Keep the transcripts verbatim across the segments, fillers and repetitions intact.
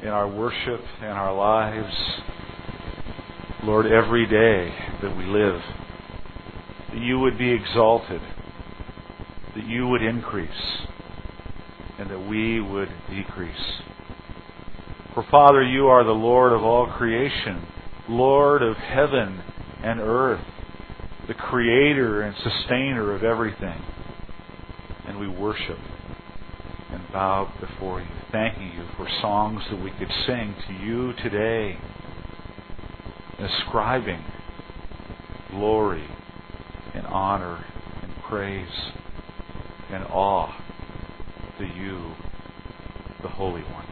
in our worship and our lives, Lord, every day that we live, that you would be exalted, that you would increase, and that we would decrease. For Father, you are the Lord of all creation, Lord of heaven and earth, the creator and sustainer of everything. And we worship and bow before you, thanking you for songs that we could sing to you today, ascribing glory and honor and praise and awe to you, the Holy One.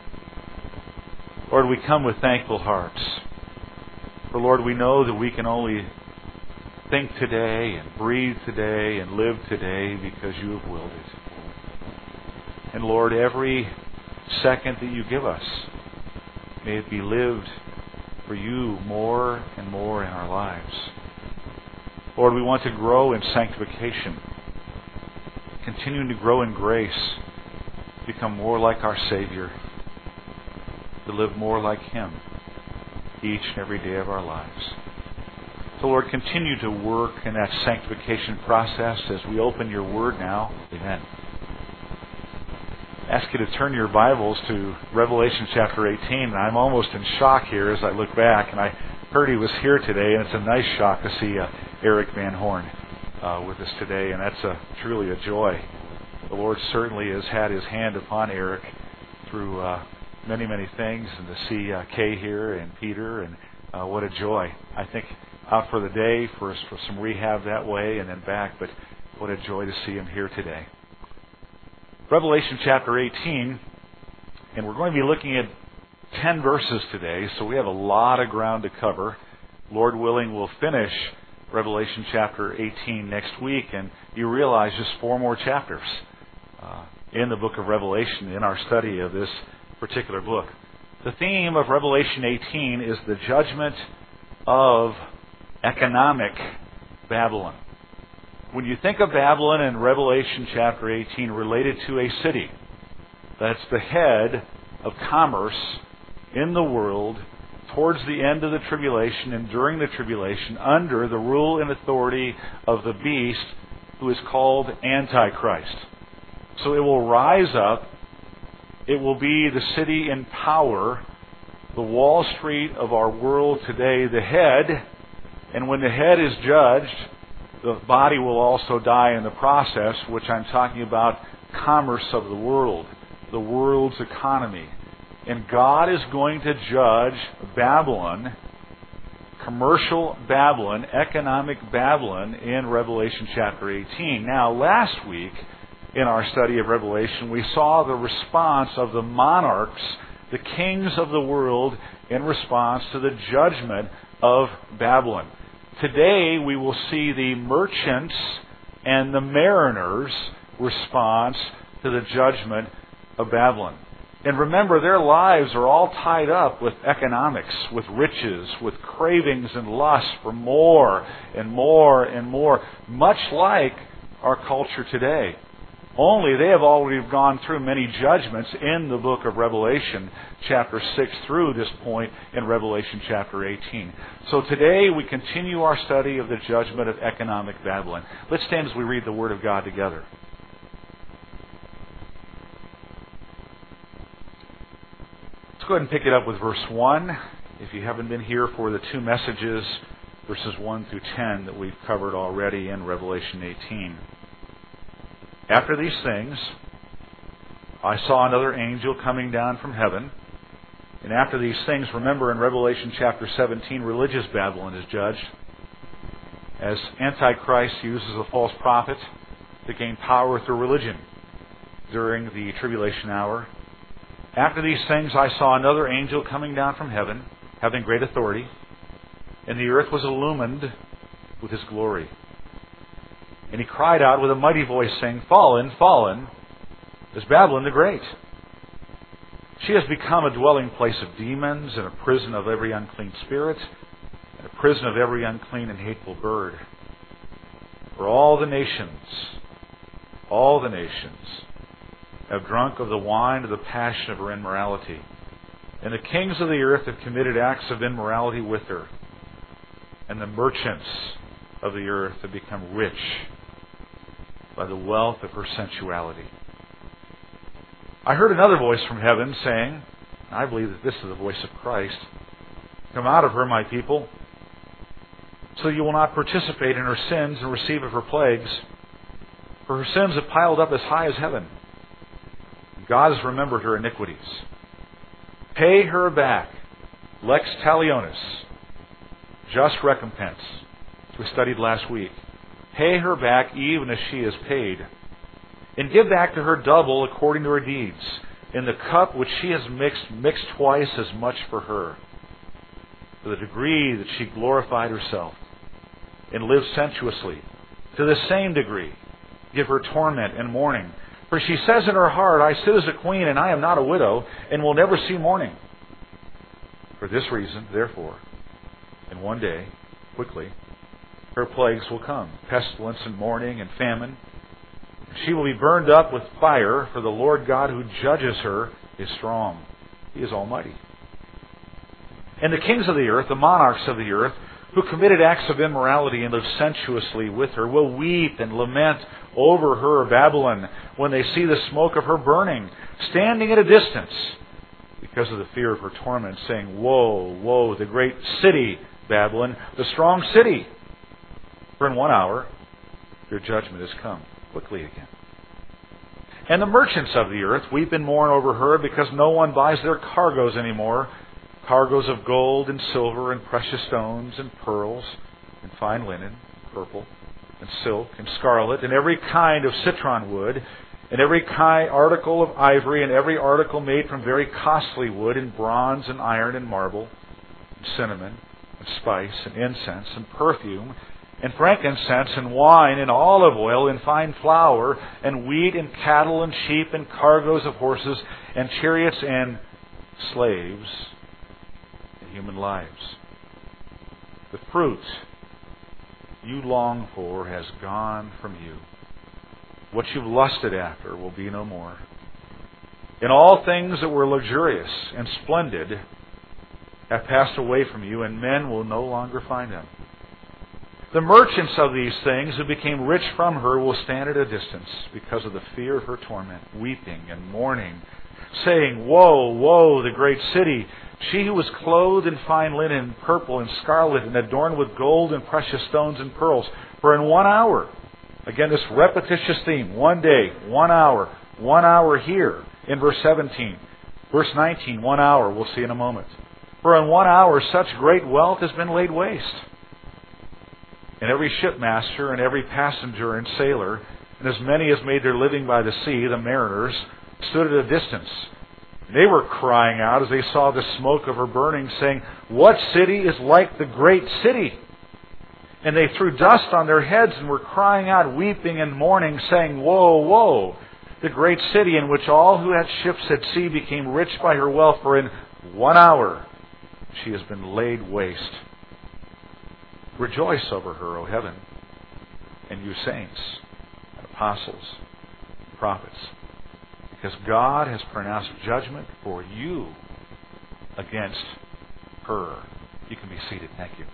Lord, we come with thankful hearts. For Lord, we know that we can only think today and breathe today and live today because you have willed it. And Lord, every second that you give us, may it be lived for you more and more in our lives. Lord, we want to grow in sanctification, continuing to grow in grace, become more like our Savior, to live more like Him each and every day of our lives. So Lord, continue to work in that sanctification process as we open your Word now. Amen. I ask you to turn your Bibles to Revelation chapter eighteen. And I'm almost in shock here as I look back, and I heard he was here today, and it's a nice shock to see uh, Eric Van Horn uh, with us today, and that's a, truly a joy. The Lord certainly has had His hand upon Eric through uh, many, many things, and to see uh, Kay here and Peter, and uh, what a joy. I think out for the day for, for some rehab that way and then back, but what a joy to see him here today. Revelation chapter eighteen, and we're going to be looking at ten verses today, so we have a lot of ground to cover. Lord willing, we'll finish Revelation chapter eighteen next week, and you realize just four more chapters uh, in the book of Revelation in our study of this particular book. The theme of Revelation eighteen is the judgment of economic Babylon. When you think of Babylon in Revelation chapter eighteen related to a city that's the head of commerce in the world towards the end of the tribulation and during the tribulation under the rule and authority of the beast who is called Antichrist. So it will rise up. It will be the city in power, the Wall Street of our world today, the head. And when the head is judged, the body will also die in the process, which I'm talking about commerce of the world, the world's economy. And God is going to judge Babylon, commercial Babylon, economic Babylon, in Revelation chapter eighteen. Now, last week in our study of Revelation, we saw the response of the monarchs, the kings of the world, in response to the judgment of Babylon. Today we will see the merchants and the mariners' response to the judgment of Babylon. And remember, their lives are all tied up with economics, with riches, with cravings and lust for more and more and more, much like our culture today. Only they have already gone through many judgments in the book of Revelation, chapter six through this point in Revelation chapter eighteen. So today we continue our study of the judgment of economic Babylon. Let's stand as we read the Word of God together. Let's go ahead and pick it up with verse one. If you haven't been here for the two messages, verses one through ten, that we've covered already in Revelation eighteen. After these things, I saw another angel coming down from heaven. And after these things, remember in Revelation chapter seventeen, religious Babylon is judged, as Antichrist uses a false prophet to gain power through religion during the tribulation hour. After these things, I saw another angel coming down from heaven, having great authority, and the earth was illumined with his glory. And he cried out with a mighty voice, saying, Fallen, fallen, is Babylon the Great. She has become a dwelling place of demons, and a prison of every unclean spirit, and a prison of every unclean and hateful bird. For all the nations, all the nations, have drunk of the wine of the passion of her immorality. And the kings of the earth have committed acts of immorality with her. And the merchants of the earth have become rich by the wealth of her sensuality. I heard another voice from heaven saying, I believe that this is the voice of Christ, come out of her, my people, so you will not participate in her sins and receive of her plagues. For her sins have piled up as high as heaven. God has remembered her iniquities. Pay her back, lex talionis, just recompense, as we studied last week. Pay her back even as she is paid. And give back to her double according to her deeds. In the cup which she has mixed, mix twice as much for her. To the degree that she glorified herself and lived sensuously, to the same degree give her torment and mourning. For she says in her heart, I sit as a queen, and I am not a widow, and will never see mourning. For this reason, therefore, in one day, quickly, her plagues will come, pestilence and mourning and famine. She will be burned up with fire, for the Lord God who judges her is strong. He is almighty. And the kings of the earth, the monarchs of the earth, who committed acts of immorality and lived sensuously with her, will weep and lament over her, Babylon, when they see the smoke of her burning, standing at a distance, because of the fear of her torment, saying, Woe, woe, the great city, Babylon, the strong city! For in one hour your judgment has come quickly again. And the merchants of the earth weep and mourn over her, because no one buys their cargoes anymore, cargoes of gold and silver and precious stones and pearls and fine linen, purple and silk and scarlet and every kind of citron wood and every kind article of ivory and every article made from very costly wood and bronze and iron and marble and cinnamon and spice and incense and perfume and frankincense and wine and olive oil and fine flour and wheat and cattle and sheep and cargoes of horses and chariots and slaves and human lives. The fruit you long for has gone from you. What you've lusted after will be no more. And all things that were luxurious and splendid have passed away from you, and men will no longer find them. The merchants of these things who became rich from her will stand at a distance because of the fear of her torment, weeping and mourning, saying, Woe, woe, the great city, she who was clothed in fine linen, purple and scarlet, and adorned with gold and precious stones and pearls. For in one hour, again this repetitious theme, one day, one hour, one hour here in verse seventeen. Verse nineteen, one hour, we'll see in a moment. For in one hour such great wealth has been laid waste. And every shipmaster and every passenger and sailor, and as many as made their living by the sea, the mariners, stood at a distance. They were crying out as they saw the smoke of her burning, saying, What city is like the great city? And they threw dust on their heads and were crying out, weeping and mourning, saying, Woe, woe, the great city in which all who had ships at sea became rich by her wealth, for in one hour she has been laid waste. Rejoice over her, O heaven, and you saints, and apostles, and prophets, because God has pronounced judgment for you against her. You can be seated. Thank you.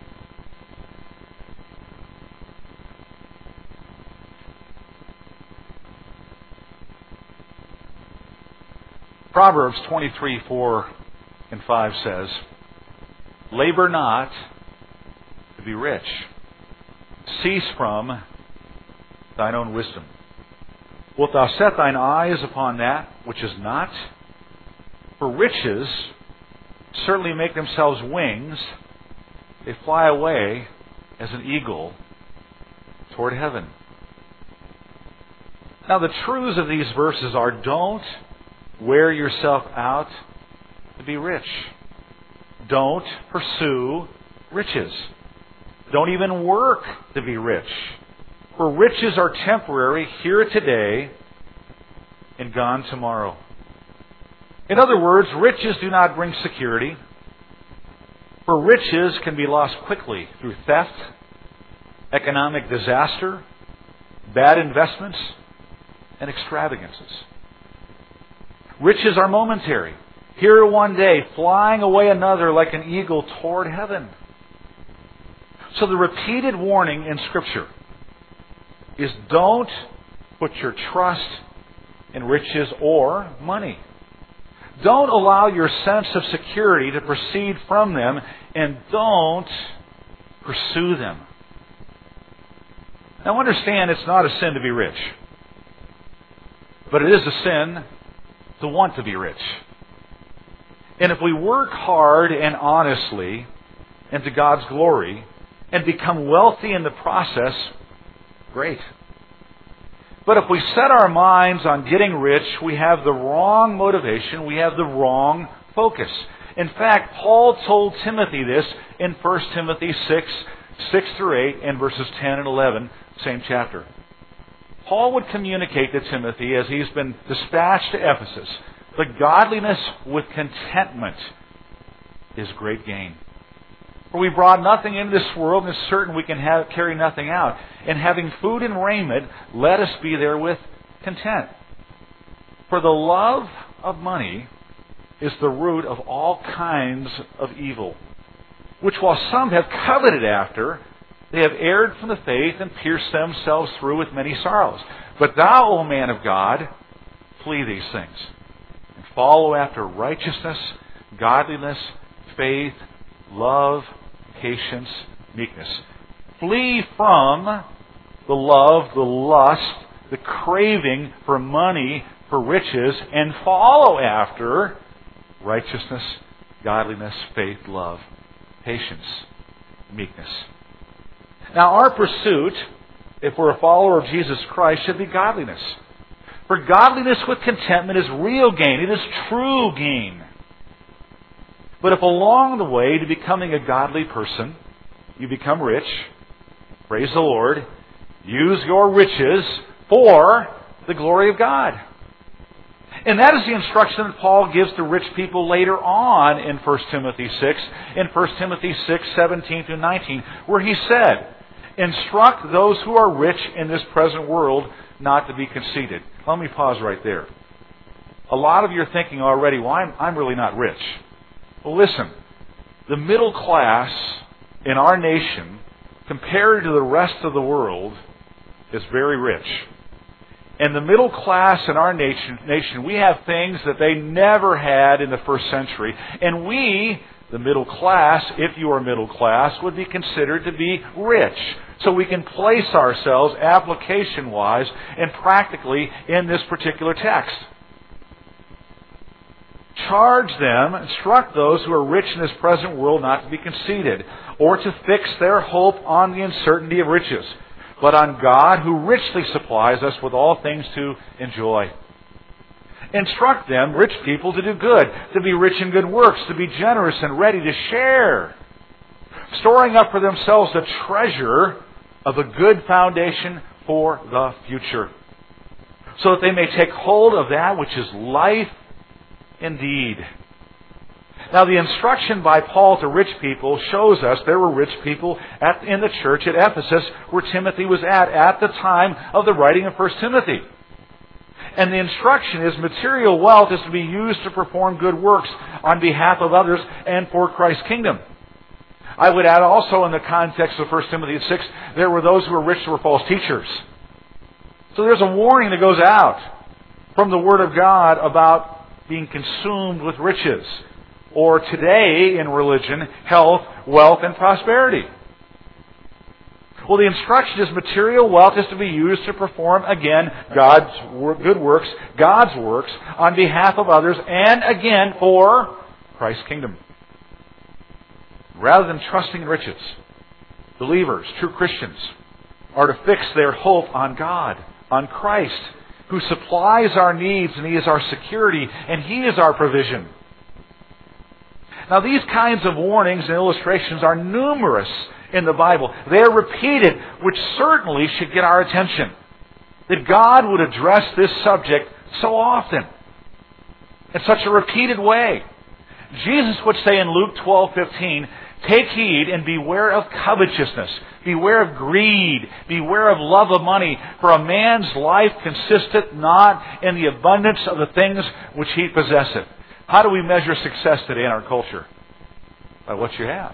Proverbs twenty-three, four and five says, Labor not to be rich. Cease from thine own wisdom. Wilt thou set thine eyes upon that which is not? For riches certainly make themselves wings. They fly away as an eagle toward heaven. Now the truths of these verses are, don't wear yourself out to be rich. Don't pursue riches. Don't even work to be rich. For riches are temporary, here today and gone tomorrow. In other words, riches do not bring security. For riches can be lost quickly through theft, economic disaster, bad investments, and extravagances. Riches are momentary, here one day, flying away another like an eagle toward heaven. So the repeated warning in Scripture is don't put your trust in riches or money. Don't allow your sense of security to proceed from them, and don't pursue them. Now understand, it's not a sin to be rich. But it is a sin to want to be rich. And if we work hard and honestly and to God's glory and become wealthy in the process, great. But if we set our minds on getting rich, we have the wrong motivation, we have the wrong focus. In fact, Paul told Timothy this in First Timothy six, six through eight, and verses ten and eleven, same chapter. Paul would communicate to Timothy as he's been dispatched to Ephesus, the godliness with contentment is great gain. For we brought nothing into this world, and it's certain we can have, carry nothing out. And having food and raiment, let us be therewith content. For the love of money is the root of all kinds of evil, which while some have coveted after, they have erred from the faith and pierced themselves through with many sorrows. But thou, O man of God, flee these things, and follow after righteousness, godliness, faith, love, patience, meekness. Flee from the love, the lust, the craving for money, for riches, and follow after righteousness, godliness, faith, love, patience, meekness. Now our pursuit, if we're a follower of Jesus Christ, should be godliness. For godliness with contentment is real gain. It is true gain. But if along the way to becoming a godly person, you become rich, praise the Lord, use your riches for the glory of God. And that is the instruction that Paul gives to rich people later on in First Timothy six, in First Timothy six, seventeen through nineteen, where he said, instruct those who are rich in this present world not to be conceited. Let me pause right there. A lot of you are thinking already, well, I'm, I'm really not rich. Well, listen, the middle class in our nation, compared to the rest of the world, is very rich. And the middle class in our nation, nation, we have things that they never had in the first century. And we, the middle class, if you are middle class, would be considered to be rich. So we can place ourselves application-wise and practically in this particular text. Charge them, instruct those who are rich in this present world not to be conceited, or to fix their hope on the uncertainty of riches, but on God who richly supplies us with all things to enjoy. Instruct them, rich people, to do good, to be rich in good works, to be generous and ready to share, storing up for themselves the treasure of a good foundation for the future, so that they may take hold of that which is life indeed. Now, the instruction by Paul to rich people shows us there were rich people at, in the church at Ephesus where Timothy was at at the time of the writing of First Timothy. And the instruction is material wealth is to be used to perform good works on behalf of others and for Christ's kingdom. I would add also in the context of First Timothy six, there were those who were rich who were false teachers. So there's a warning that goes out from the Word of God about being consumed with riches. Or today in religion, health, wealth, and prosperity. Well, the instruction is material wealth is to be used to perform, again, God's good works, God's works, on behalf of others, and again, for Christ's kingdom. Rather than trusting in riches, believers, true Christians, are to fix their hope on God, on Christ, who supplies our needs, and He is our security, and He is our provision. Now, these kinds of warnings and illustrations are numerous in the Bible. They are repeated, which certainly should get our attention. That God would address this subject so often, in such a repeated way. Jesus would say in Luke twelve fifteen, take heed and beware of covetousness. Beware of greed. Beware of love of money. For a man's life consisteth not in the abundance of the things which he possesseth. How do we measure success today in our culture? By what you have,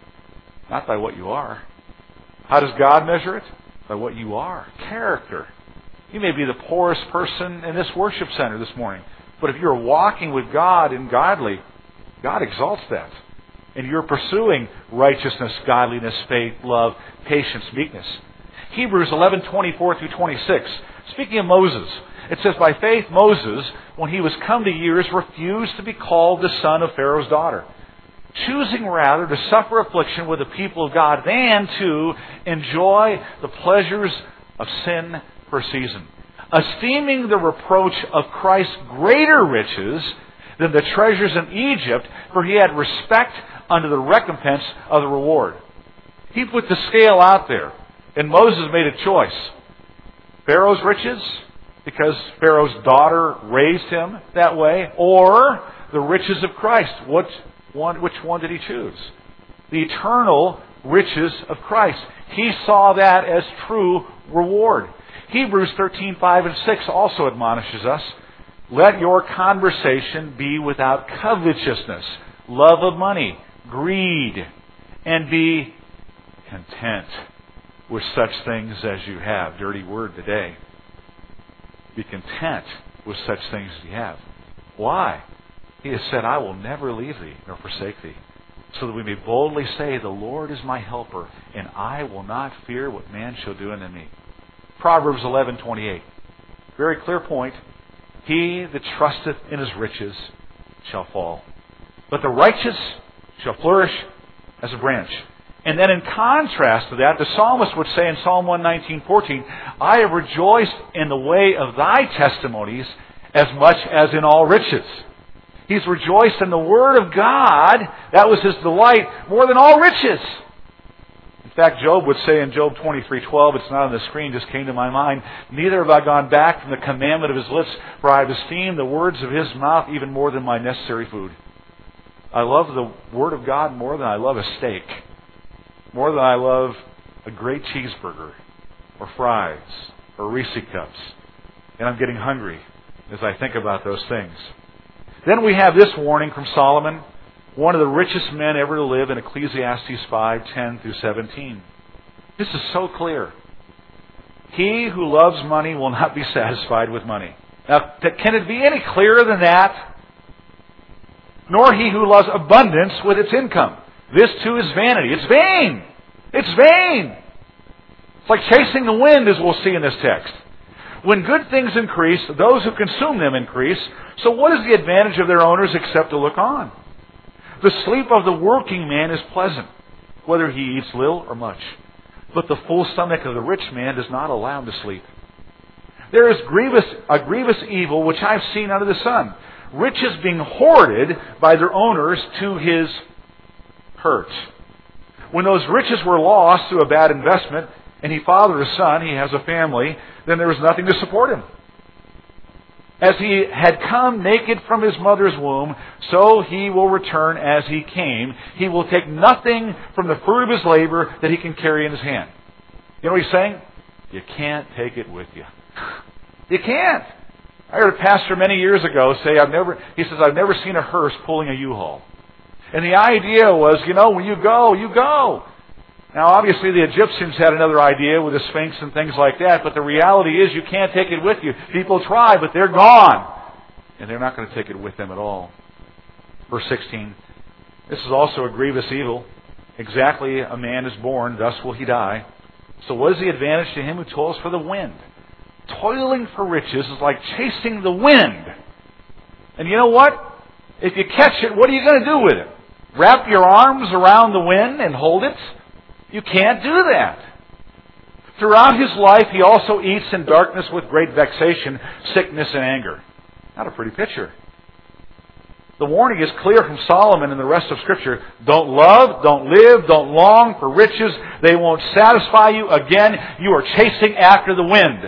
not by what you are. How does God measure it? By what you are. Character. You may be the poorest person in this worship center this morning, but if you're walking with God and godly, God exalts that. And you're pursuing righteousness, godliness, faith, love, patience, meekness. Hebrews eleven twenty-four through twenty-six. Speaking of Moses, it says, by faith Moses, when he was come to years, refused to be called the son of Pharaoh's daughter, choosing rather to suffer affliction with the people of God than to enjoy the pleasures of sin for a season, esteeming the reproach of Christ greater riches than the treasures in Egypt, for he had respect unto the recompense of the reward. He put the scale out there, and Moses made a choice. Pharaoh's riches, because Pharaoh's daughter raised him that way, or the riches of Christ. What one, which one did he choose? The eternal riches of Christ. He saw that as true reward. Hebrews thirteen five and six also admonishes us, let your conversation be without covetousness, love of money, greed, and be content with such things as you have. Dirty word today. Be content with such things as you have. Why? He has said, I will never leave thee nor forsake thee, so that we may boldly say, the Lord is my helper, and I will not fear what man shall do unto me. Proverbs eleven twenty-eight. Very clear point. He that trusteth in his riches shall fall, but the righteous shall flourish as a branch. And then in contrast to that, the psalmist would say in Psalm one nineteen fourteen, I have rejoiced in the way of thy testimonies as much as in all riches. He's rejoiced in the Word of God. That was his delight more than all riches. In fact, Job would say in Job twenty-three twelve, it's not on the screen, just came to my mind, neither have I gone back from the commandment of his lips, for I have esteemed the words of his mouth even more than my necessary food. I love the Word of God more than I love a steak, more than I love a great cheeseburger, or fries, or Reese cups. And I'm getting hungry as I think about those things. Then we have this warning from Solomon, one of the richest men ever to live, in Ecclesiastes five ten through seventeen. This is so clear. He who loves money will not be satisfied with money. Now, can it be any clearer than that? Nor he who loves abundance with its income. This too is vanity. It's vain. It's vain. It's like chasing the wind, as we'll see in this text. When good things increase, those who consume them increase. So what is the advantage of their owners except to look on? The sleep of the working man is pleasant, whether he eats little or much. But the full stomach of the rich man does not allow him to sleep. There is grievous, a grievous evil which I have seen under the sun. Riches being hoarded by their owners to his hurt. When those riches were lost through a bad investment, and he fathered a son, he has a family, then there was nothing to support him. As he had come naked from his mother's womb, so he will return as he came. He will take nothing from the fruit of his labor that he can carry in his hand. You know what he's saying? You can't take it with you. You can't. I heard a pastor many years ago say, I've never, he says, I've never seen a hearse pulling a U-Haul. And the idea was, you know, when you go, you go. Now, obviously, the Egyptians had another idea with the Sphinx and things like that, but the reality is you can't take it with you. People try, but they're gone. And they're not going to take it with them at all. Verse sixteen, this is also a grievous evil. Exactly a man is born, thus will he die. So what is the advantage to him who toils for the wind? Toiling for riches is like chasing the wind. And you know what? If you catch it, what are you going to do with it? Wrap your arms around the wind and hold it? You can't do that. Throughout his life, he also eats in darkness with great vexation, sickness, and anger. Not a pretty picture. The warning is clear from Solomon and the rest of Scripture. Don't love, don't live, don't long for riches. They won't satisfy you. Again, you are chasing after the wind.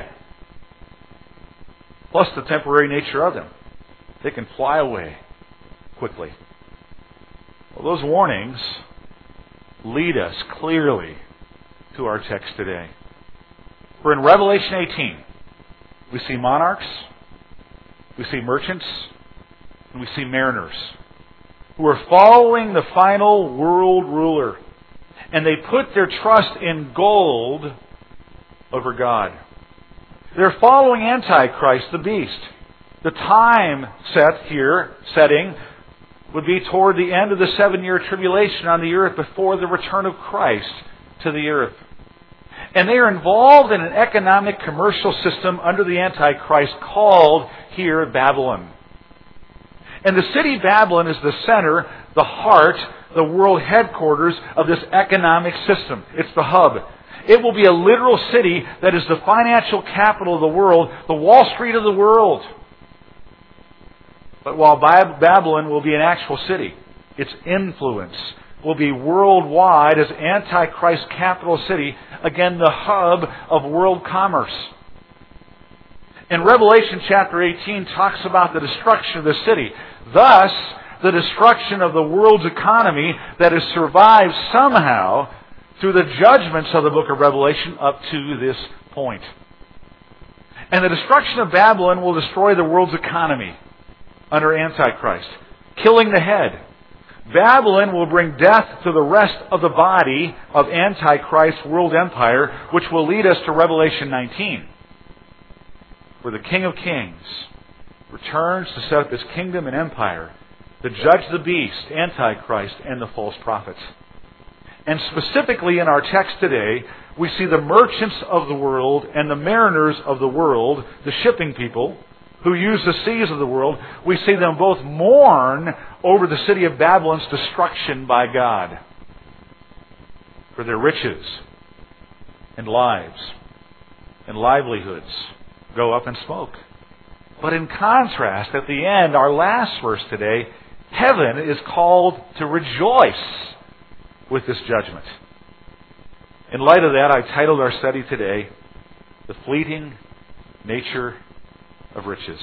Plus the temporary nature of them. They can fly away quickly. Well, those warnings lead us clearly to our text today. For in Revelation eighteen, we see monarchs, we see merchants, And we see mariners who are following the final world ruler. And they put their trust in gold over God. They're following Antichrist, the beast. The time set here, setting, would be toward the end of the seven-year tribulation on the earth before the return of Christ to the earth. And they are involved in an economic commercial system under the Antichrist called here Babylon. And the city Babylon is the center, the heart, the world headquarters of this economic system. It's the hub. It will be a literal city that is the financial capital of the world, the Wall Street of the world. But while Babylon will be an actual city, its influence will be worldwide as Antichrist capital city, again the hub of world commerce. And Revelation chapter eighteen talks about the destruction of the city. Thus, the destruction of the world's economy that has survived somehow through the judgments of the book of Revelation up to this point. And the destruction of Babylon will destroy the world's economy under Antichrist, killing the head. Babylon will bring death to the rest of the body of Antichrist's world empire, which will lead us to Revelation nineteen, where the King of Kings returns to set up his kingdom and empire to judge the beast, Antichrist, and the false prophets. And specifically in our text today, we see the merchants of the world and the mariners of the world, the shipping people, who use the seas of the world. We see them both mourn over the city of Babylon's destruction by God, for their riches and lives and livelihoods go up in smoke. But in contrast, at the end, our last verse today, heaven is called to rejoice with this judgment. In light of that, I titled our study today, The Fleeting Nature of Riches.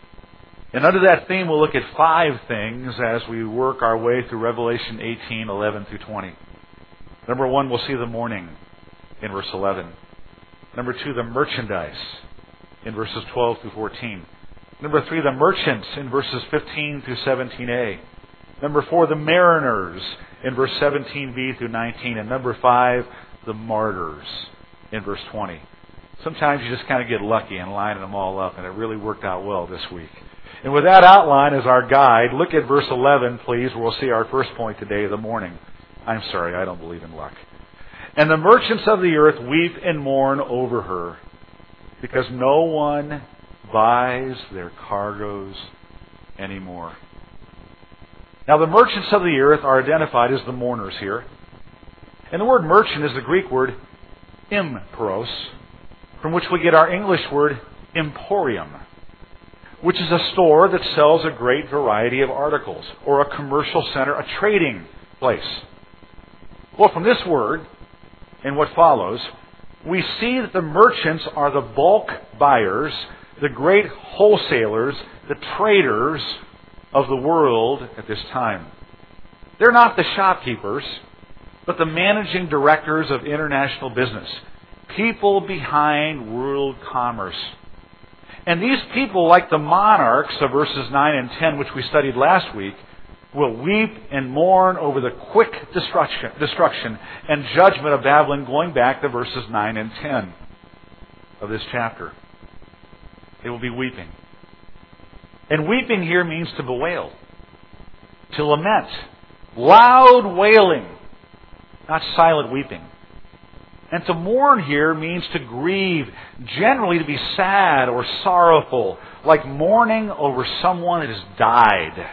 And under that theme, we'll look at five things as we work our way through Revelation eighteen, eleven through twenty. Number one, we'll see the mourning in verse eleven. Number two, the merchandise in verses twelve through fourteen. Number three, the merchants in verses fifteen through seventeen a. Number four, the mariners in verse seventeen b through nineteen. And number five, the martyrs in verse twenty. Sometimes you just kind of get lucky in lining them all up, and it really worked out well this week. And with that outline as our guide, look at verse eleven, please, where we'll see our first point today, the morning. I'm sorry, I don't believe in luck. And the merchants of the earth weep and mourn over her, because no one buys their cargoes anymore. Now, the merchants of the earth are identified as the mourners here. And the word merchant is the Greek word imperos, from which we get our English word emporium, which is a store that sells a great variety of articles, or a commercial center, a trading place. Well, from this word and what follows, we see that the merchants are the bulk buyers, the great wholesalers, the traders of the world at this time. They're not the shopkeepers, but the managing directors of international business, people behind world commerce. And these people, like the monarchs of verses nine and ten, which we studied last week, will weep and mourn over the quick destruction, destruction and judgment of Babylon, going back to verses nine and ten of this chapter. They will be weeping. And weeping here means to bewail, to lament, loud wailing, not silent weeping. And to mourn here means to grieve, generally to be sad or sorrowful, like mourning over someone that has died.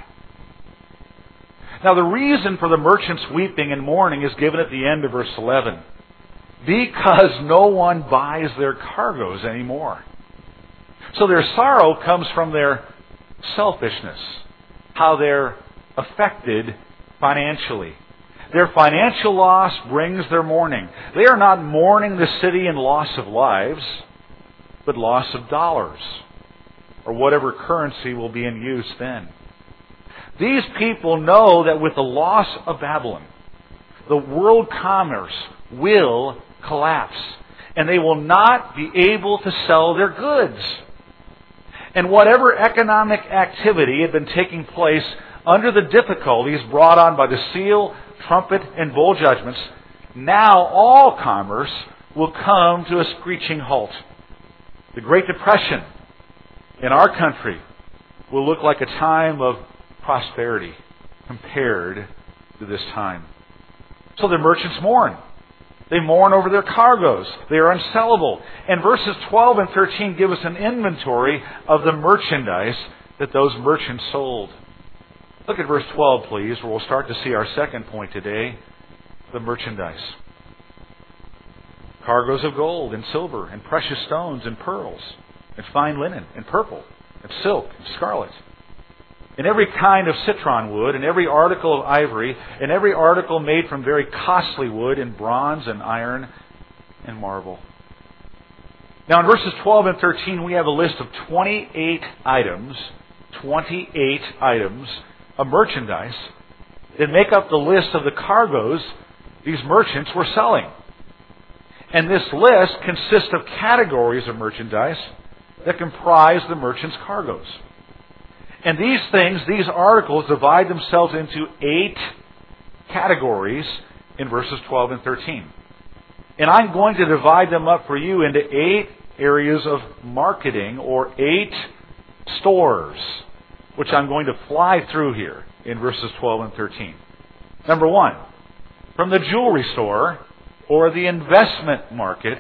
Now, the reason for the merchants weeping and mourning is given at the end of verse eleven. Because no one buys their cargoes anymore. So their sorrow comes from their selfishness, how they're affected financially. Their financial loss brings their mourning. They are not mourning the city in loss of lives, but loss of dollars, or whatever currency will be in use then. These people know that with the loss of Babylon, the world commerce will collapse, and they will not be able to sell their goods. And whatever economic activity had been taking place under the difficulties brought on by the seal, trumpet, and bowl judgments, now all commerce will come to a screeching halt. The Great Depression in our country will look like a time of prosperity compared to this time. So the merchants mourn. They mourn over their cargoes. They are unsellable. And verses twelve and thirteen give us an inventory of the merchandise that those merchants sold. Look at verse twelve, please, where we'll start to see our second point today, the merchandise. Cargoes of gold and silver and precious stones and pearls and fine linen and purple and silk and scarlet, and every kind of citron wood, and every article of ivory, and every article made from very costly wood, and bronze and iron and marble. Now in verses twelve and thirteen we have a list of twenty-eight items, twenty-eight items of merchandise that make up the list of the cargoes these merchants were selling. And this list consists of categories of merchandise that comprise the merchants' cargoes. And these things, these articles, divide themselves into eight categories in verses twelve and thirteen. And I'm going to divide them up for you into eight areas of marketing, or eight stores, which I'm going to fly through here in verses twelve and thirteen. Number one, from the jewelry store or the investment market,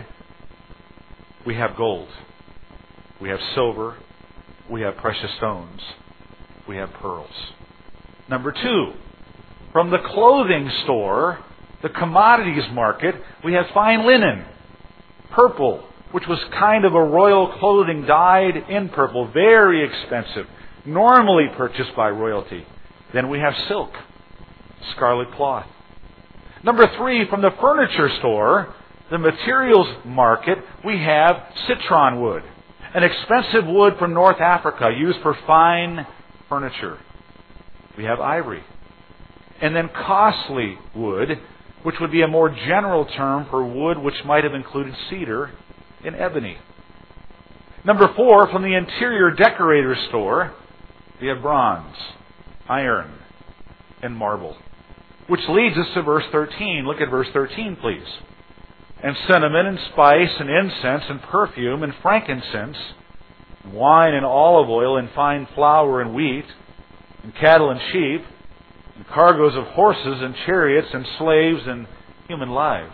we have gold, we have silver, we have precious stones, we have pearls. Number two, from the clothing store, the commodities market, we have fine linen, purple, which was kind of a royal clothing dyed in purple, very expensive, normally purchased by royalty. Then we have silk, scarlet cloth. Number three, from the furniture store, the materials market, we have citron wood, an expensive wood from North Africa used for fine furniture. We have ivory. And then costly wood, which would be a more general term for wood which might have included cedar and ebony. Number four, from the interior decorator's store, we have bronze, iron, and marble. Which leads us to verse thirteen. Look at verse thirteen, please. And cinnamon and spice and incense and perfume and frankincense, wine and olive oil and fine flour and wheat, and cattle and sheep, and cargoes of horses and chariots and slaves and human lives.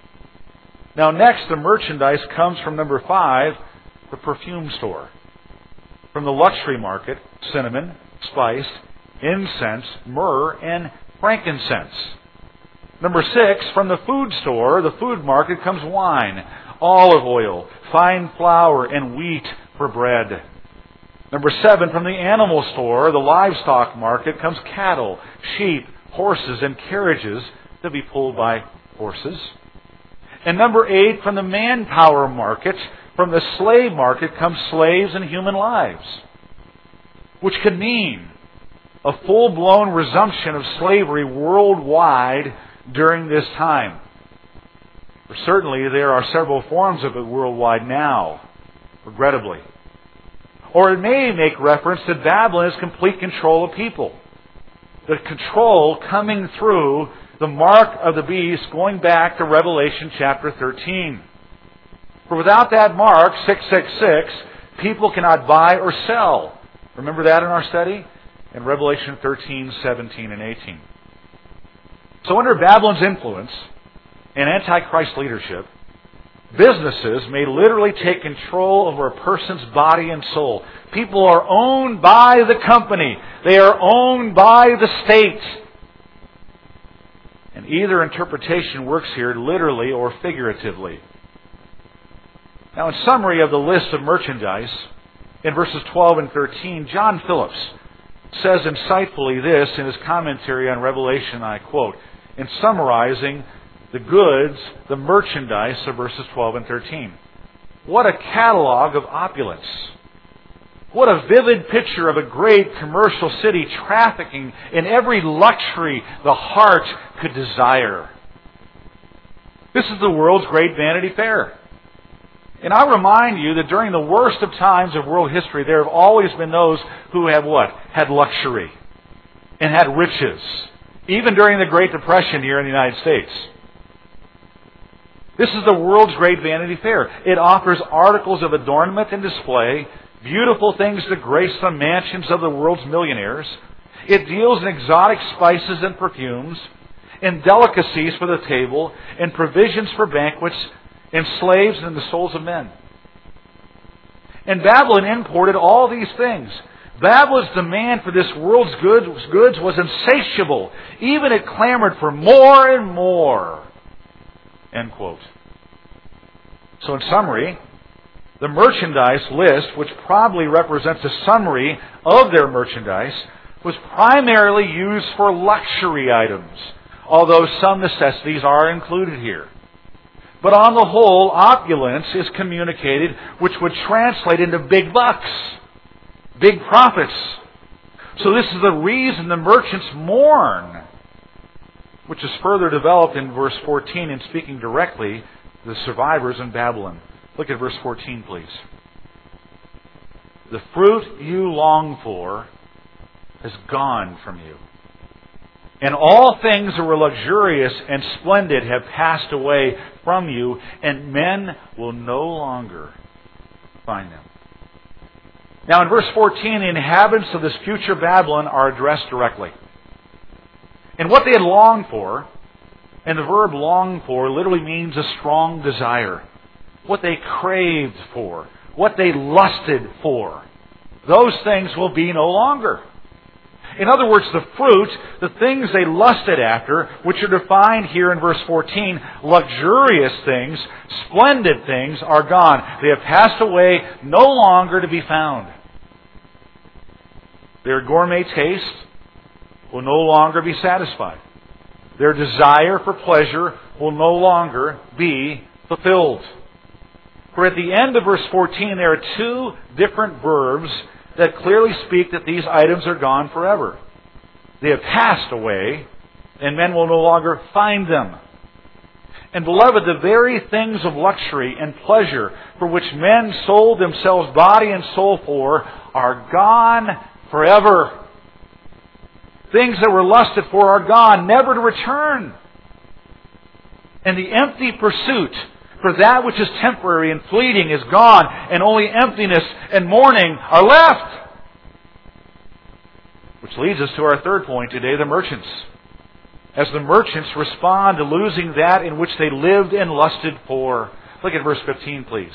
Now next, the merchandise comes from number five, the perfume store. From the luxury market, cinnamon, spice, incense, myrrh, and frankincense. Number six, from the food store, the food market, comes wine, olive oil, fine flour, and wheat for bread. Number seven, from the animal store, the livestock market, comes cattle, sheep, horses, and carriages to be pulled by horses. And number eight, from the manpower market, from the slave market, comes slaves and human lives. Which could mean a full-blown resumption of slavery worldwide during this time. For certainly there are several forms of it worldwide now, regrettably. Or it may make reference that Babylon has complete control of people. The control coming through the mark of the beast, going back to Revelation chapter thirteen. For without that mark, six six six, people cannot buy or sell. Remember that in our study? In Revelation thirteen, seventeen, and eighteen. So under Babylon's influence and Antichrist leadership, businesses may literally take control over a person's body and soul. People are owned by the company. They are owned by the state. And either interpretation works here literally or figuratively. Now, in summary of the list of merchandise, in verses twelve and thirteen, John Phillips says insightfully this in his commentary on Revelation, I quote, in summarizing the goods, the merchandise of verses twelve and thirteen. What a catalog of opulence. What a vivid picture of a great commercial city trafficking in every luxury the heart could desire. This is the world's great Vanity Fair. And I remind you that during the worst of times of world history, there have always been those who have what? Had luxury and had riches. Even during the Great Depression here in the United States. This is the world's great Vanity Fair. It offers articles of adornment and display, beautiful things to grace the mansions of the world's millionaires. It deals in exotic spices and perfumes, in delicacies for the table, in provisions for banquets, in slaves and in the souls of men. And Babylon imported all these things. Babylon's demand for this world's goods, goods was insatiable. Even it clamored for more and more. End quote. So in summary, the merchandise list, which probably represents a summary of their merchandise, was primarily used for luxury items, although some necessities are included here. But on the whole, opulence is communicated, which would translate into big bucks, big profits. So this is the reason the merchants mourn, which is further developed in verse fourteen in speaking directly to the survivors in Babylon. Look at verse fourteen, please. The fruit you long for has gone from you. And all things that were luxurious and splendid have passed away from you, and men will no longer find them. Now in verse fourteen, the inhabitants of this future Babylon are addressed directly. And what they had longed for, and the verb long for literally means a strong desire. What they craved for, what they lusted for, those things will be no longer. In other words, the fruit, the things they lusted after, which are defined here in verse fourteen, luxurious things, splendid things, are gone. They have passed away, no longer to be found. Their gourmet taste will no longer be satisfied. Their desire for pleasure will no longer be fulfilled. For at the end of verse fourteen, there are two different verbs that clearly speak that these items are gone forever. They have passed away, and men will no longer find them. And beloved, the very things of luxury and pleasure for which men sold themselves body and soul for are gone forever. Things that were lusted for are gone, never to return. And the empty pursuit for that which is temporary and fleeting is gone, and only emptiness and mourning are left. Which leads us to our third point today, the merchants. As the merchants respond to losing that in which they lived and lusted for. Look at verse fifteen, please.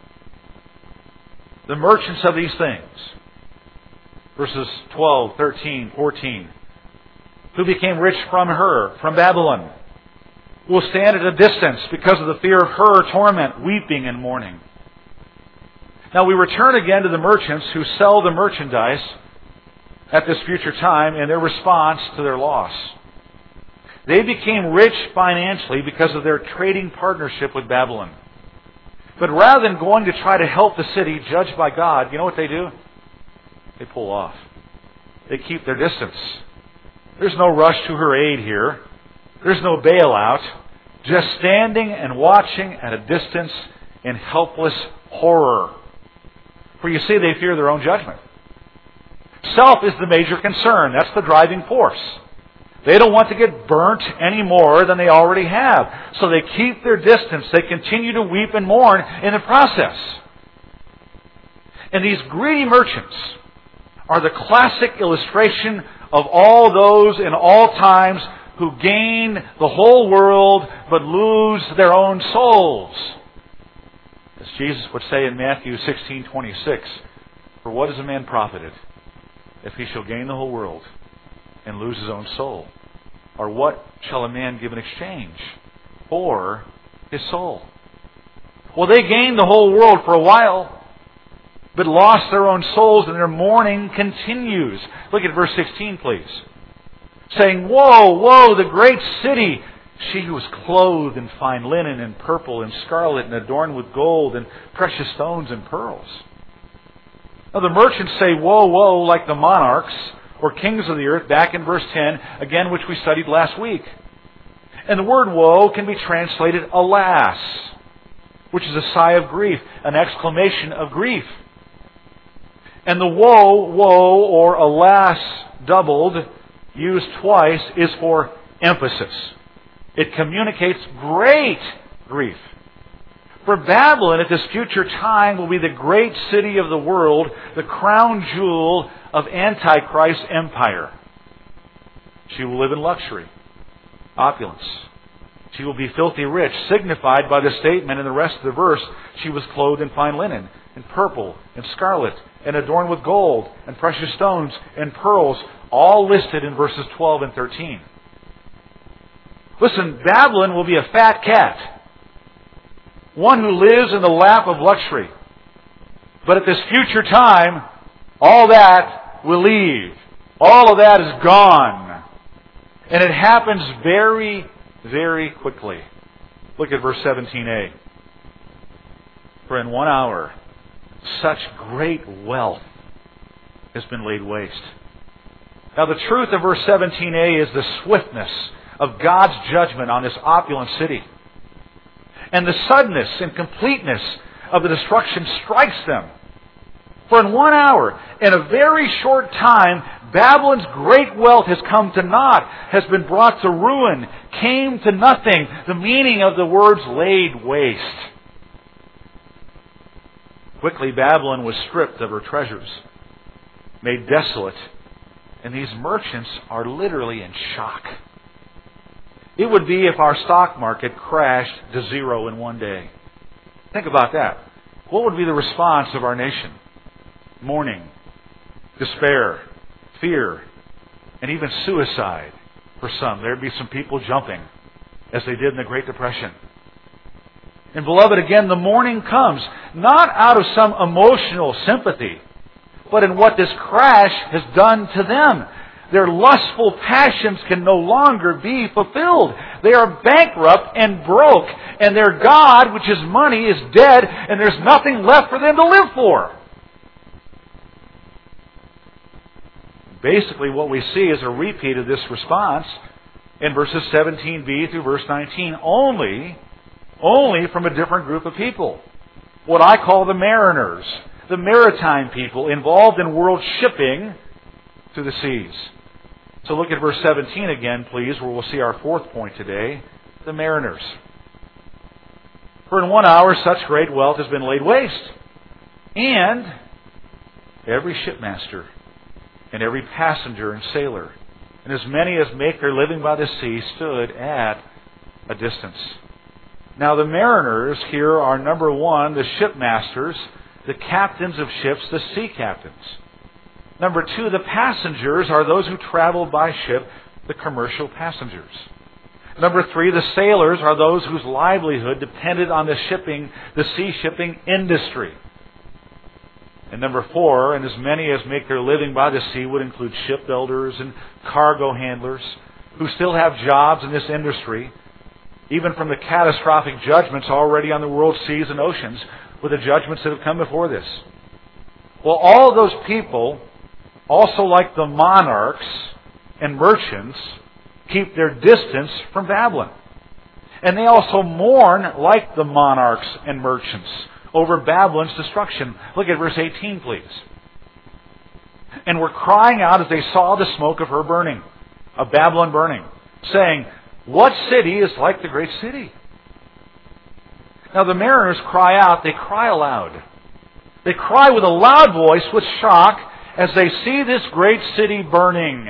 The merchants of these things. Verses twelve, thirteen, fourteen. Who became rich from her, from Babylon, will stand at a distance because of the fear of her torment, weeping and mourning. Now we return again to the merchants who sell the merchandise at this future time and their response to their loss. They became rich financially because of their trading partnership with Babylon. But rather than going to try to help the city judged by God, you know what they do? They pull off. They keep their distance. There's no rush to her aid here. There's no bailout. Just standing and watching at a distance in helpless horror. For you see, they fear their own judgment. Self is the major concern. That's the driving force. They don't want to get burnt any more than they already have. So they keep their distance. They continue to weep and mourn in the process. And these greedy merchants are the classic illustration of all those in all times who gain the whole world but lose their own souls. As Jesus would say in Matthew sixteen twenty-six, for what is a man profited if he shall gain the whole world and lose his own soul? Or what shall a man give in exchange for his soul? Well, they gained the whole world for a while, but lost their own souls, and their mourning continues. Look at verse sixteen, please. Saying, woe, woe, the great city, she who was clothed in fine linen and purple and scarlet and adorned with gold and precious stones and pearls. Now the merchants say, woe, woe, like the monarchs or kings of the earth, back in verse ten, again, which we studied last week. And the word woe can be translated alas. which is a sigh of grief, an exclamation of grief. And the woe, woe, or alas, doubled, used twice, is for emphasis. It communicates great grief. For Babylon at this future time will be the great city of the world, the crown jewel of Antichrist's empire. She will live in luxury, opulence. She will be filthy rich, signified by the statement in the rest of the verse, she was clothed in fine linen, in purple, and scarlet, and adorned with gold, and precious stones, and pearls, all listed in verses twelve and thirteen. Listen, Babylon will be a fat cat. One who lives in the lap of luxury. But at this future time, all that will leave. All of that is gone. And it happens very, very quickly. Look at verse seventeen a. For in one hour, such great wealth has been laid waste. Now the truth of verse seventeen a is the swiftness of God's judgment on this opulent city. And the suddenness and completeness of the destruction strikes them. For in one hour, in a very short time, Babylon's great wealth has come to naught, has been brought to ruin, came to nothing. The meaning of the words laid waste. Quickly, Babylon was stripped of her treasures, made desolate, and these merchants are literally in shock. It would be if our stock market crashed to zero in one day. Think about that. What would be the response of our nation? Mourning, despair, fear, and even suicide for some. There'd be some people jumping, as they did in the Great Depression. And beloved, again, the mourning comes not out of some emotional sympathy, but in what this crash has done to them. Their lustful passions can no longer be fulfilled. They are bankrupt and broke, and their God, which is money, is dead, and there's nothing left for them to live for. Basically, what we see is a repeat of this response in verses seventeen b through verse nineteen, only, only from a different group of people. What I call the mariners, the maritime people involved in world shipping to the seas. So look at verse seventeen again, please, where we'll see our fourth point today, the mariners. For in one hour such great wealth has been laid waste, and every shipmaster and every passenger and sailor, and as many as make their living by the sea, stood at a distance. Now the mariners here are, number one, the shipmasters, the captains of ships, the sea captains. Number two, the passengers are those who travel by ship, the commercial passengers. Number three, the sailors are those whose livelihood depended on the shipping, the sea shipping industry. And number four, and as many as make their living by the sea would include shipbuilders and cargo handlers who still have jobs in this industry, even from the catastrophic judgments already on the world's seas and oceans, with the judgments that have come before this. Well, all of those people, also like the monarchs and merchants, keep their distance from Babylon. And they also mourn like the monarchs and merchants over Babylon's destruction. Look at verse eighteen, please. And were crying out as they saw the smoke of her burning, of Babylon burning, saying, what city is like the great city? Now the mariners cry out, they cry aloud. They cry with a loud voice with shock as they see this great city burning.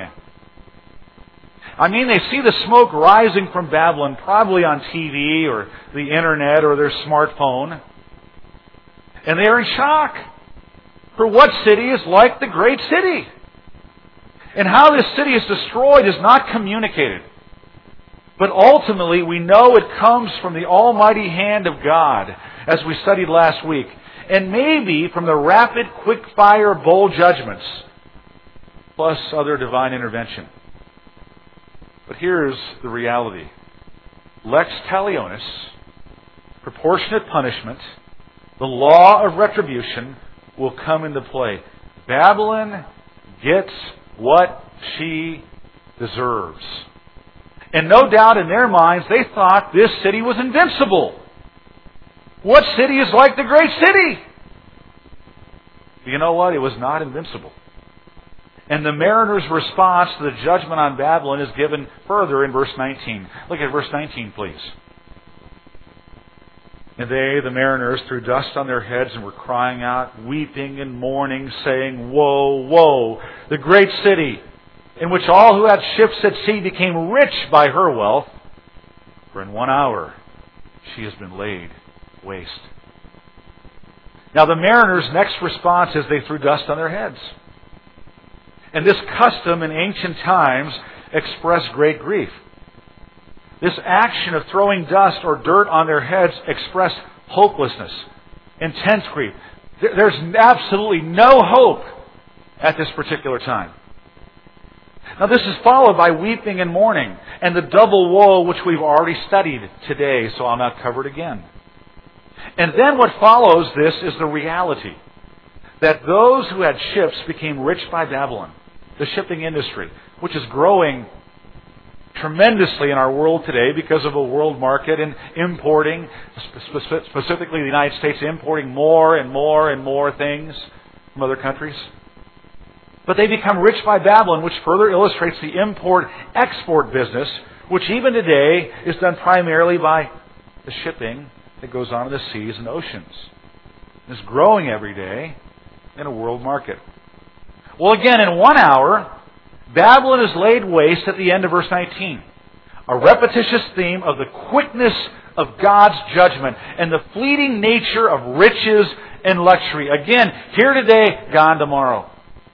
I mean, they see the smoke rising from Babylon, probably on T V or the internet or their smartphone. And they are in shock. For what city is like the great city? And how this city is destroyed is not communicated. But ultimately, we know it comes from the almighty hand of God, as we studied last week. And maybe from the rapid, quick-fire, bold judgments, plus other divine intervention. But here's the reality. Lex talionis, proportionate punishment, the law of retribution will come into play. Babylon gets what she deserves. And no doubt in their minds, they thought this city was invincible. What city is like the great city? You know what? It was not invincible. And the mariner's response to the judgment on Babylon is given further in verse nineteen. Look at verse nineteen, please. And they, the mariners, threw dust on their heads and were crying out, weeping and mourning, saying, Woe, woe, the great city, in which all who had ships at sea became rich by her wealth, for in one hour she has been laid waste. Now the mariners' next response is they threw dust on their heads. And this custom in ancient times expressed great grief. This action of throwing dust or dirt on their heads expressed hopelessness, intense grief. There's absolutely no hope at this particular time. Now this is followed by weeping and mourning and the double woe which we've already studied today, so I'll not cover it again. And then what follows this is the reality that those who had ships became rich by Babylon, the shipping industry, which is growing tremendously in our world today because of a world market and importing, specifically the United States importing more and more and more things from other countries. But they become rich by Babylon, which further illustrates the import-export business, which even today is done primarily by the shipping that goes on in the seas and oceans. It's growing every day in a world market. Well, again, in one hour, Babylon is laid waste at the end of verse nineteen. A repetitious theme of the quickness of God's judgment and the fleeting nature of riches and luxury. Again, here today, gone tomorrow.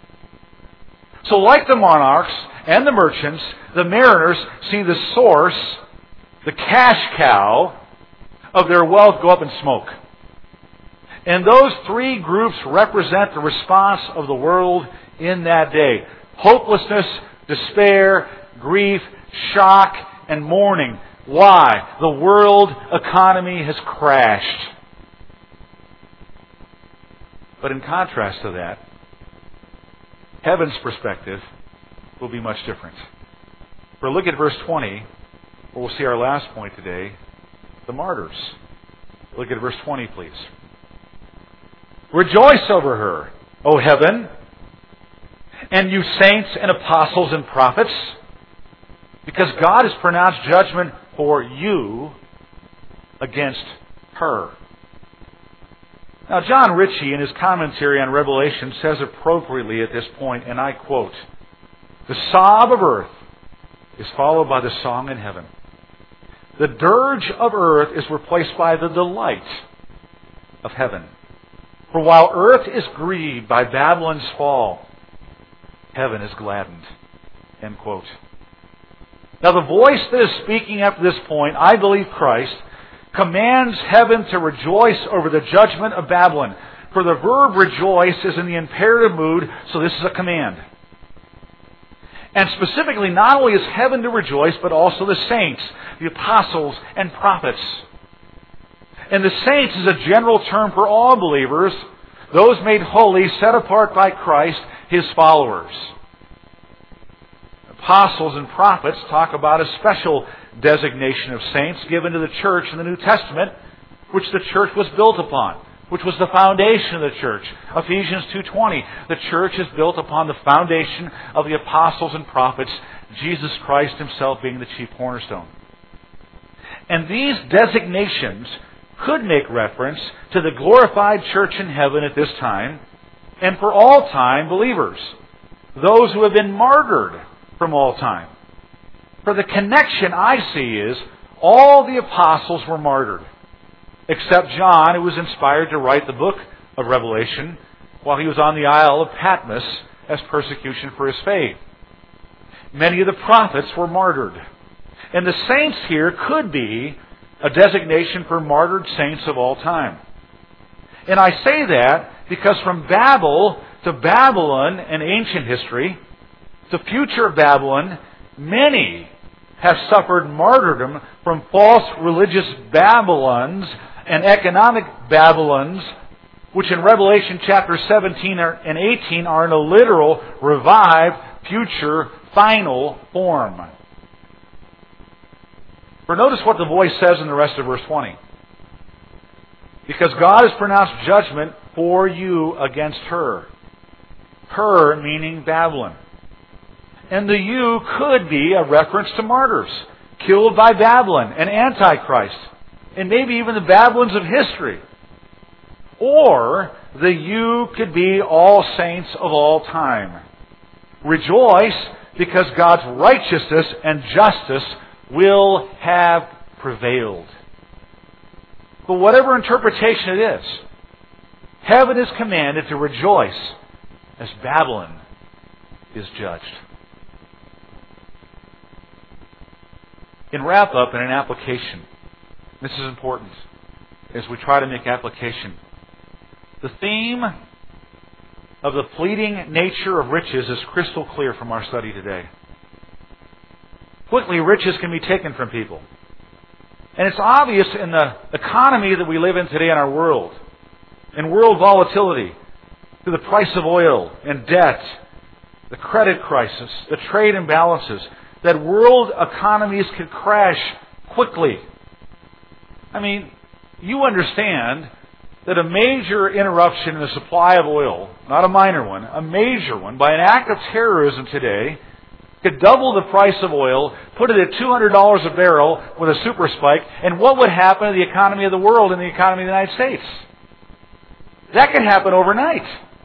So like the monarchs and the merchants, the mariners see the source, the cash cow, of their wealth go up in smoke. And those three groups represent the response of the world in that day. Hopelessness, despair, grief, shock, and mourning. Why? The world economy has crashed. But in contrast to that, heaven's perspective will be much different. For look at verse twenty, where we'll see our last point today, the martyrs. Look at verse twenty, please. Rejoice over her, O heaven, and you saints and apostles and prophets, because God has pronounced judgment for you against her. Now, John Ritchie, in his commentary on Revelation, says appropriately at this point, and I quote, "The sob of earth is followed by the song in heaven. The dirge of earth is replaced by the delight of heaven. For while earth is grieved by Babylon's fall, heaven is gladdened." End quote. Now the voice that is speaking up to this point, I believe Christ, commands heaven to rejoice over the judgment of Babylon. For the verb rejoice is in the imperative mood, so this is a command. And specifically, not only is heaven to rejoice, but also the saints, the apostles, and prophets. And the saints is a general term for all believers, those made holy, set apart by Christ, His followers. Apostles and prophets talk about a special designation of saints given to the church in the New Testament, which the church was built upon, which was the foundation of the church. Ephesians two twenty, the church is built upon the foundation of the apostles and prophets, Jesus Christ Himself being the chief cornerstone. And these designations could make reference to the glorified church in heaven at this time, and for all time believers, those who have been martyred from all time. For the connection I see is, all the apostles were martyred, except John, who was inspired to write the book of Revelation while he was on the Isle of Patmos as persecution for his faith. Many of the prophets were martyred. And the saints here could be a designation for martyred saints of all time. And I say that because from Babel to Babylon in ancient history, the future of Babylon, many have suffered martyrdom from false religious Babylons and economic Babylons, which in Revelation chapter seventeen and eighteen are in a literal, revived, future, final form. For notice what the voice says in the rest of verse twenty. Because God has pronounced judgment for you against her. Her meaning Babylon. And the you could be a reference to martyrs killed by Babylon and Antichrist, and maybe even the Babylons of history. Or the you could be all saints of all time. Rejoice because God's righteousness and justice will have prevailed. But whatever interpretation it is, heaven is commanded to rejoice as Babylon is judged. In wrap-up and in application, this is important as we try to make application. The theme of the fleeting nature of riches is crystal clear from our study today. Quickly, riches can be taken from people. And it's obvious in the economy that we live in today in our world, in world volatility, through the price of oil and debt, the credit crisis, the trade imbalances, that world economies could crash quickly. I mean, you understand that a major interruption in the supply of oil, not a minor one, a major one, by an act of terrorism today, could double the price of oil, put it at two hundred dollars a barrel with a super spike, and what would happen to the economy of the world and the economy of the United States? That could happen overnight.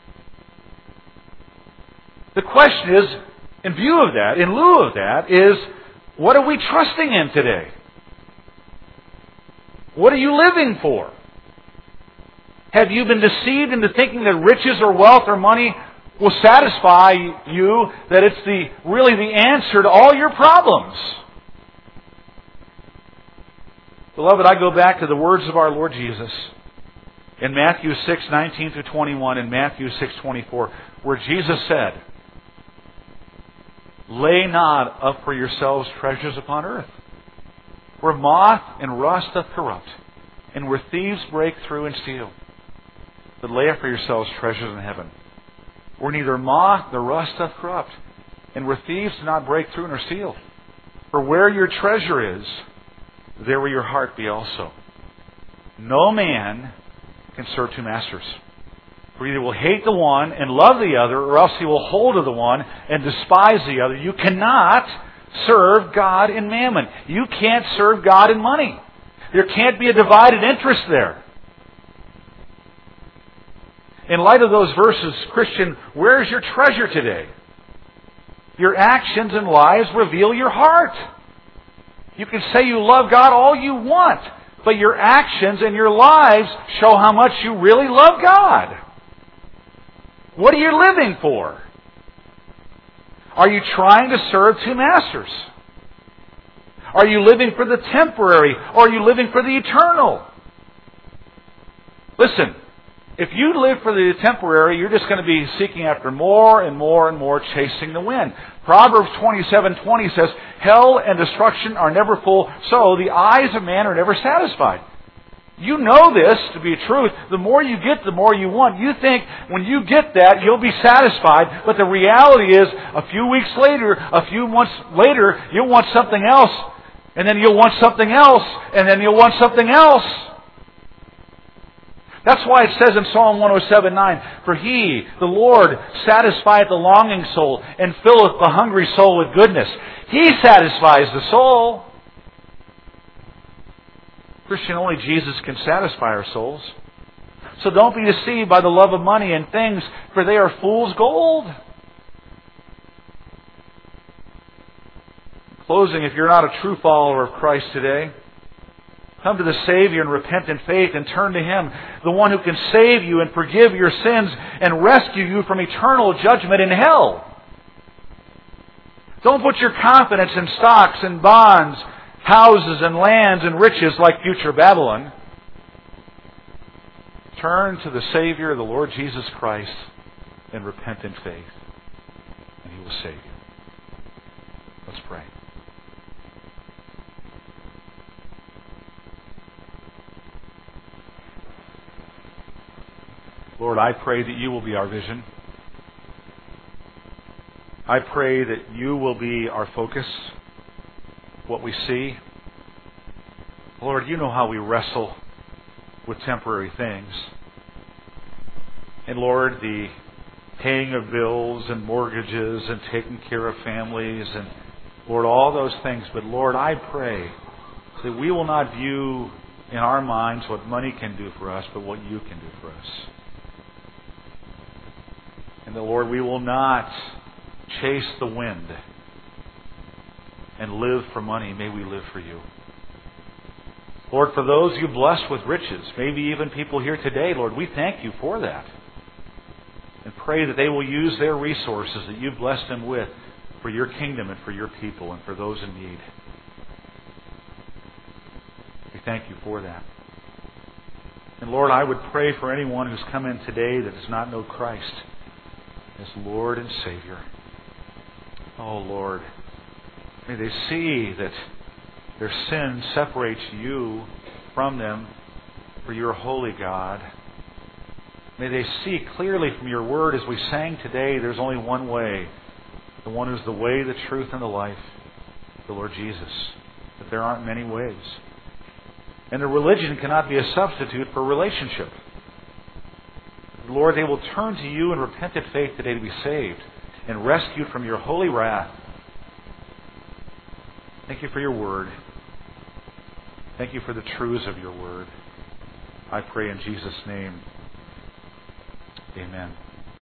The question is, in view of that, in lieu of that, is what are we trusting in today? What are you living for? Have you been deceived into thinking that riches or wealth or money will satisfy you, that it's the really the answer to all your problems? Beloved, I go back to the words of our Lord Jesus in Matthew six nineteen through twenty-one and Matthew six twenty-four, where Jesus said, "Lay not up for yourselves treasures upon earth, where moth and rust doth corrupt, and where thieves break through and steal. But lay up for yourselves treasures in heaven, where neither moth nor rust doth corrupt, and where thieves do not break through nor steal. For where your treasure is, there will your heart be also. No man can serve two masters. For either will hate the one and love the other, or else he will hold to the one and despise the other. You cannot serve God in mammon. You can't serve God in money. There can't be a divided interest there." In light of those verses, Christian, where's your treasure today? Your actions and lives reveal your heart. You can say you love God all you want, but your actions and your lives show how much you really love God. What are you living for? Are you trying to serve two masters? Are you living for the temporary, or are you living for the eternal? Listen, if you live for the temporary, you're just going to be seeking after more and more and more, chasing the wind. Proverbs twenty-seven twenty says, "Hell and destruction are never full, so the eyes of man are never satisfied." You know this to be truth. The more you get, the more you want. You think when you get that, you'll be satisfied. But the reality is, a few weeks later, a few months later, you'll want something else. And then you'll want something else. And then you'll want something else. That's why it says in Psalm one oh seven nine, "For He, the Lord, satisfieth the longing soul, and filleth the hungry soul with goodness." He satisfies the soul. Christian, only Jesus can satisfy our souls. So don't be deceived by the love of money and things, for they are fool's gold. In closing, if you're not a true follower of Christ today, come to the Savior in repentant faith and turn to Him, the one who can save you and forgive your sins and rescue you from eternal judgment in hell. Don't put your confidence in stocks and bonds, houses and lands and riches like future Babylon. Turn to the Savior, the Lord Jesus Christ, in repentant faith, and He will save you. Let's pray. Lord, I pray that You will be our vision. I pray that You will be our focus, what we see. Lord, You know how we wrestle with temporary things. And Lord, the paying of bills and mortgages and taking care of families and, Lord, all those things. But Lord, I pray that we will not view in our minds what money can do for us, but what you can do for us. And that, Lord, we will not chase the wind and live for money. May we live for you. Lord, for those you bless with riches, maybe even people here today, Lord, we thank you for that. And pray that they will use their resources that you've blessed them with for your kingdom and for your people and for those in need. We thank you for that. And Lord, I would pray for anyone who's come in today that does not know Christ as Lord and Savior. Oh, Lord, may they see that their sin separates you from them, for you're a holy God. May they see clearly from your word, as we sang today, there's only one way. The one who's the way, the truth, and the life, the Lord Jesus. That there aren't many ways. And the religion cannot be a substitute for relationship. Lord, they will turn to you in repentant faith today to be saved and rescued from your holy wrath. Thank you for your word. Thank you for the truths of your word. I pray in Jesus' name. Amen.